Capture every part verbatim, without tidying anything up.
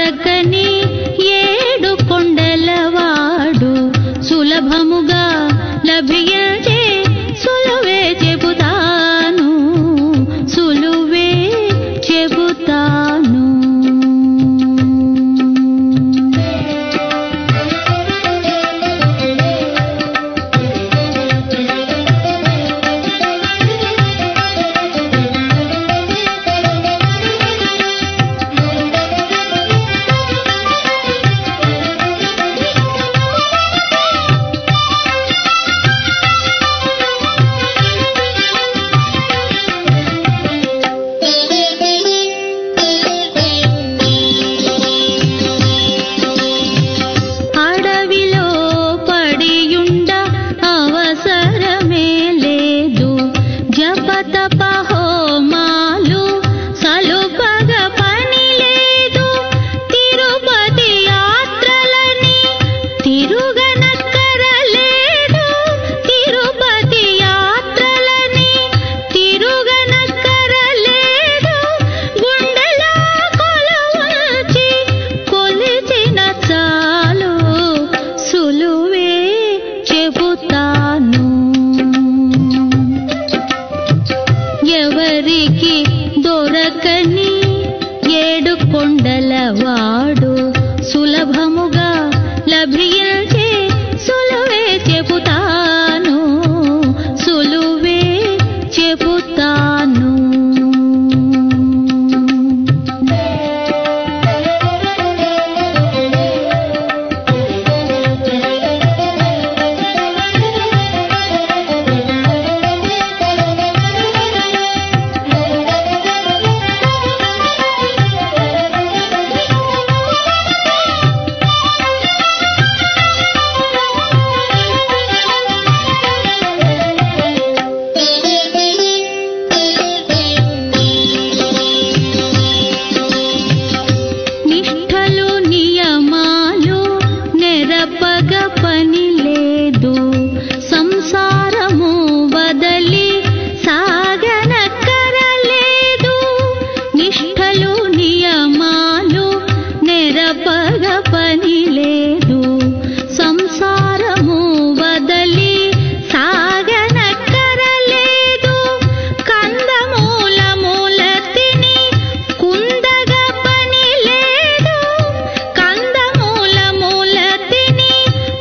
దొరకని ఏడు కొండలవాడు సులభముగా లభించే సులువే చెబుతాను సులువే చెబుతాను. ఎవరికి దొరకని ఏడు కొండలవాడు సులభముగా లభించే సులువే చెబుతాను సులువే చెబుతాను. పని లేదు సంసారము వదలి సాగనక్కరలేదు నిష్ఠలు నియమాలు నెరపగ పని లేదు సంసారము వదలి సాగనక్కరలేదు కందమూల మూల తిని కుందగ పని లేదు కందమూల మూల తిని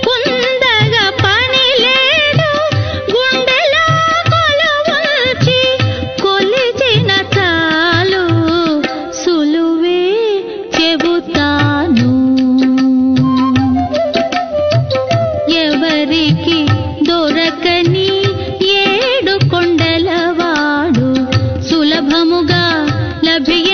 ఎవరికి దొరకని ఏడు కొండలవాడు సులభముగా లభి